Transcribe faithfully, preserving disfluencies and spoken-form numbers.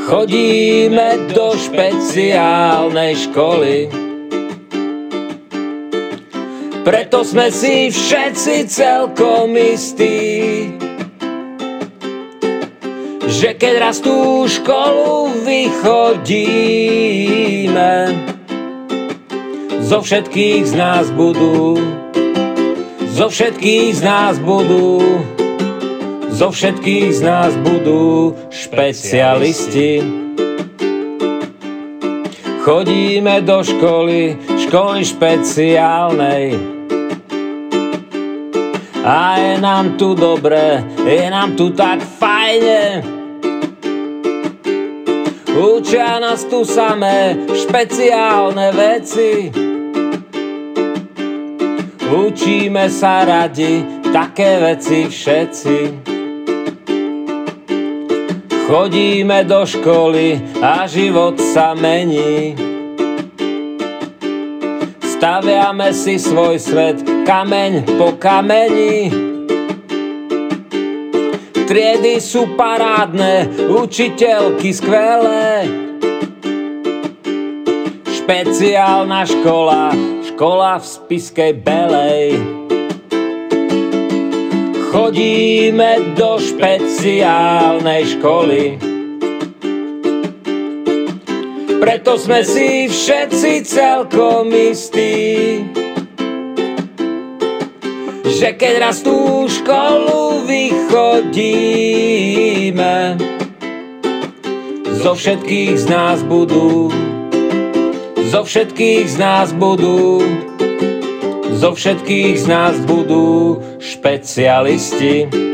chodíme do špeciálnej školy. Preto sme si všetci celkom istí, že keď raz tú školu vychodíme, zo všetkých z nás budú, zo všetkých z nás budú, zo všetkých z nás budú špecialisti. Chodíme do školy, školy špeciálnej. A je nám tu dobre, je nám tu tak fajne. Učia nás tu samé špeciálne veci. Učíme sa radi také veci všetci. Chodíme do školy a život sa mení. Staviame si svoj svet kameň po kameni. Triedy sú parádne, učiteľky skvelé. Špeciálna škola, škola v Spišskej Belej. Chodíme do špeciálnej školy. Preto sme si všetci celkom istí, že keď raz tú školu vychodíme, zo všetkých z nás budú, zo všetkých z nás budú, zo všetkých z nás budú špecialisti.